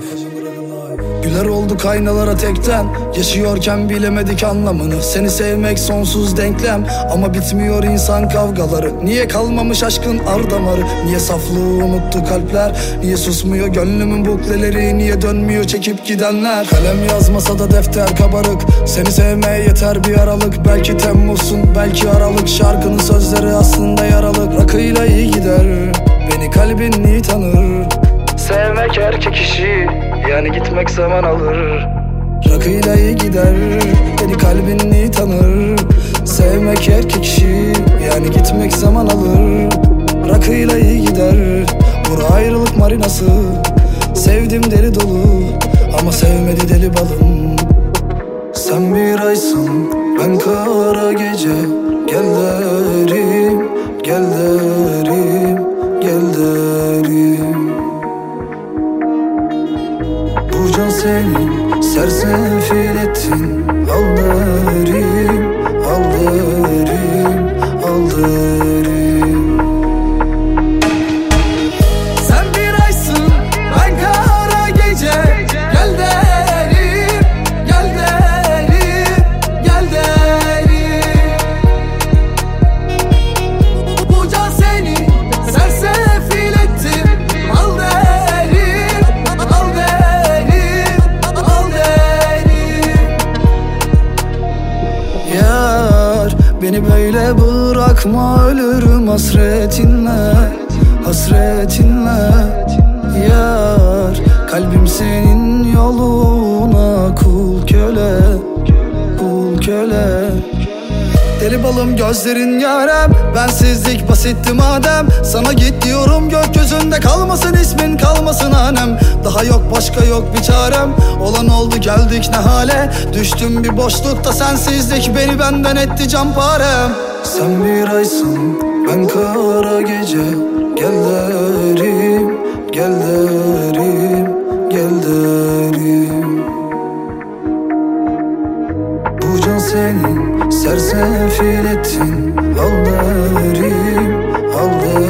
Güler olduk aynalara tekten, yaşıyorken bilemedik anlamını. Seni sevmek sonsuz denklem, ama bitmiyor insan kavgaları. Niye kalmamış aşkın ardamarı, niye saflığı unuttu kalpler, niye susmuyor gönlümün bukleleri, niye dönmüyor çekip gidenler. Kalem yazmasa da defter kabarık, seni sevmeye yeter bir aralık. Belki Temmuz'sun belki Aralık, şarkının sözleri aslında yaralık. Rakıyla iyi gider, beni kalbin iyi tanır. Sevmek erkek işi, yani gitmek zaman alır. Rakıyla iyi gider, beni kalbin iyi tanır. Sevmek erkek işi, yani gitmek zaman alır. Rakıyla iyi gider, bura ayrılık marinası. Sevdim deli dolu, ama sevmedi deli balım. Sen bir aysın, ben kara gece. Gel derim, gel derim, gel derim. Bu can senin, sersefil ettin. Al derim, al derim, al derim. Sen bir aysın, ben kara gece. Gel derim, gel derim, gel derim. Bu can senin, sersefil ettin. Al derim, al derim, al derim. Yar, beni böyle bırakma, ölürüm hasretinle, hasretinle. Yar, kalbim senin yoluna kul köle, kul köle. Deli balım gözlerin yarem, bensizlik basitti madem. Sana git diyorum, gökyüzünde kalmasın ismin, kalmasın hanem. Daha yok başka yok bir çarem, olan oldu geldik ne hale. Düştüm bir boşlukta sensizlik, beni benden etti canparem. Sen bir aysın, ben kara gece. Gel derim, gel derim, gel derim. Bu can senin, sersefil ettin. Al derim, al derim.